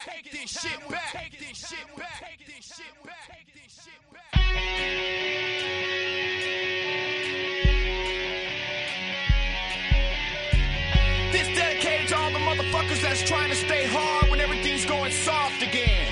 Take this shit back. Take this shit back. Take this shit back. Take this shit back. This dedicated to all the motherfuckers that's trying to stay hard when everything's going soft again.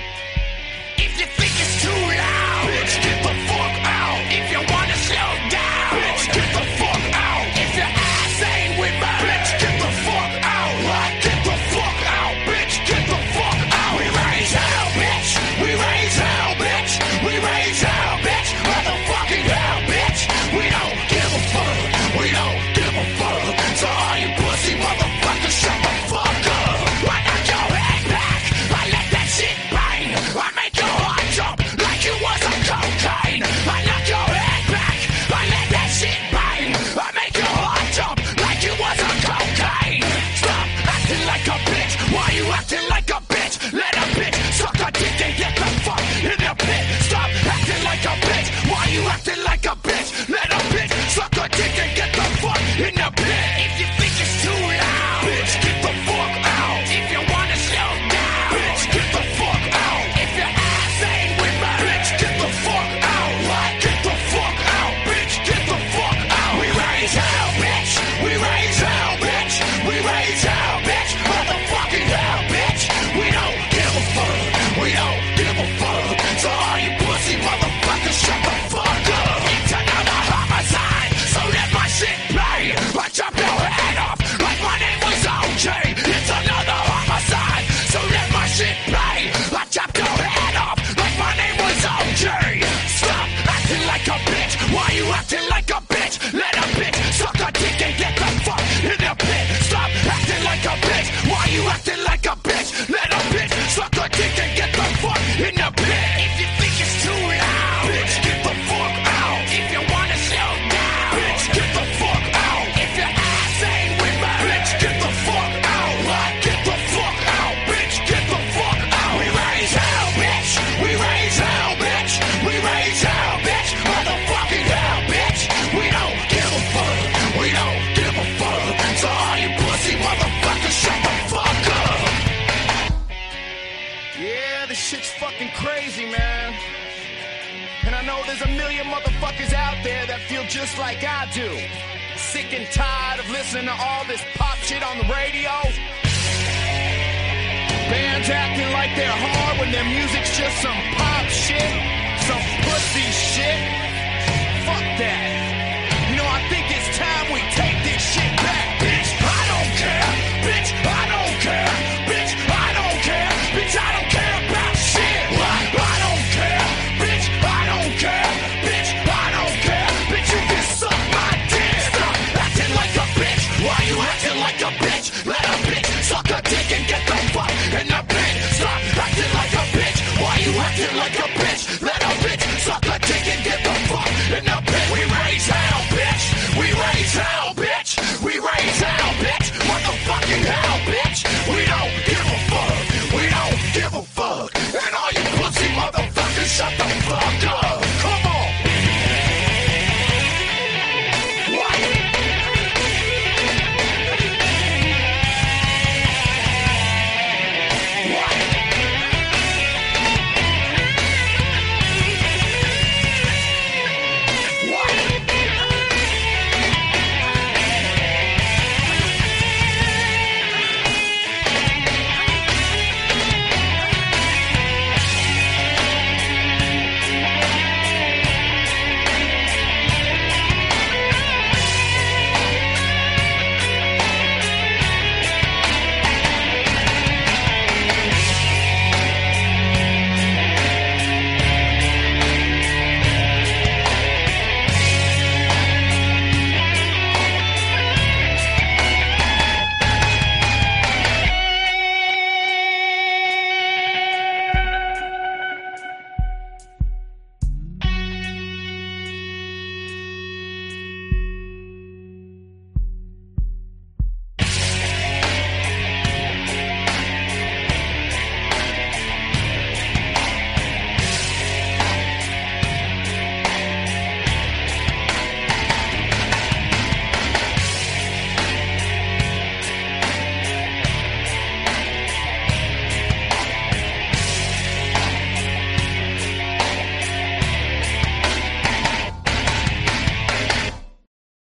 If you think it's too loud, bitch, get the fuck out. If you wanna slow down, bitch, get the fuck out. If your ass ain't with me, bitch, get the fuck out. Like, get the fuck out, bitch, get the fuck out. We raise hell, bitch. We raise hell, bitch. We raise hell, bitch. Motherfucking hell, bitch. We don't give a fuck. We don't give a fuck. So all you pussy motherfuckers, shut the fuck up. I knock your head back. I let that shit bang. I make your heart jump like it was a cocaine. I knock your head back. I let that shit bang. I make your heart jump like it was a cocaine. Stop acting like a bitch. Why you acting like a bitch? Let a bitch suck a dick and get the fuck in the pit. Stop acting like a bitch. Why you acting like a bitch? Let a bitch suck a dick and get the fuck in the pit. If you think it's too loud, bitch, get the fuck out. If you wanna slow down, bitch, get the fuck out. If your ass ain't with me, bitch, get the fuck out. Like, get the fuck out, bitch, get the fuck out. We raise hell, bitch. We raise hell, bitch. We raise hell, bitch. Motherfucking hell, bitch. We don't give a fuck. We don't give a fuck. So all you pussy motherfuckers, shut the fuck up. It's another homicide, so let my shit play. I chop your head off like my name was OJ. It's another homicide, so let my shit play. I chop your head off like my name was OJ. Stop acting like a bitch. Why you acting like a bitch? Let a bitch suck a dick and get the fuck in the pit. Stop acting like a bitch. Why you acting like a bitch? Let a bitch suck a dick and get the fuck in the pit. If you think it's too loud, bitch, get the fuck out. If you wanna slow down, bitch, get the fuck out. If your ass ain't with me, bitch, get the fuck out. Like, get the fuck out, bitch, get the fuck out. We raise hell, bitch. We raise hell, bitch. We raise hell, bitch. Motherfucking hell, bitch. We don't give a fuck. We don't give a fuck. So all you pussy motherfuckers, shut the fuck up. Yeah, this shit's fucking crazy, man. And I know there's a million motherfuckers out there that feel just like I do. Sick and tired of listening to all this pop shit on the radio. Bands acting like they're hard when their music's just some pop shit, some pussy shit. Fuck that.